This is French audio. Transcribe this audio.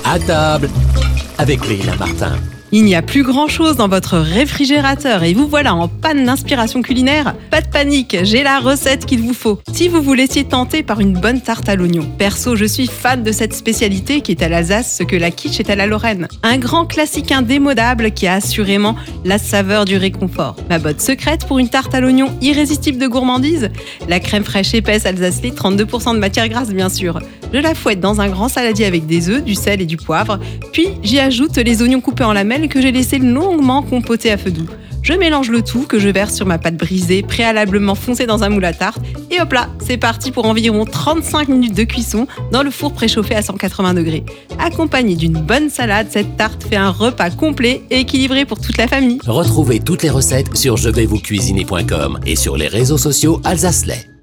À table avec Leila Martin. Il n'y a plus grand-chose dans votre réfrigérateur et vous voilà en panne d'inspiration culinaire? Pas de panique, j'ai la recette qu'il vous faut. Si vous vous laissiez tenter par une bonne tarte à l'oignon. Perso, je suis fan de cette spécialité qui est à l'Alsace ce que la quiche est à la Lorraine. Un grand classique indémodable qui a assurément la saveur du réconfort. Ma botte secrète pour une tarte à l'oignon irrésistible de gourmandise? La crème fraîche épaisse Alsace-Lait, 32% de matière grasse bien sûr. Je la fouette dans un grand saladier avec des œufs, du sel et du poivre. Puis j'y ajoute les oignons coupés en lamelles que j'ai laissé longuement compoter à feu doux. Je mélange le tout que je verse sur ma pâte brisée, préalablement foncée dans un moule à tarte. Et hop là, c'est parti pour environ 35 minutes de cuisson dans le four préchauffé à 180 degrés. Accompagné d'une bonne salade, cette tarte fait un repas complet et équilibré pour toute la famille. Retrouvez toutes les recettes sur jevaisouscuisiner.com et sur les réseaux sociaux Alsace-Lait.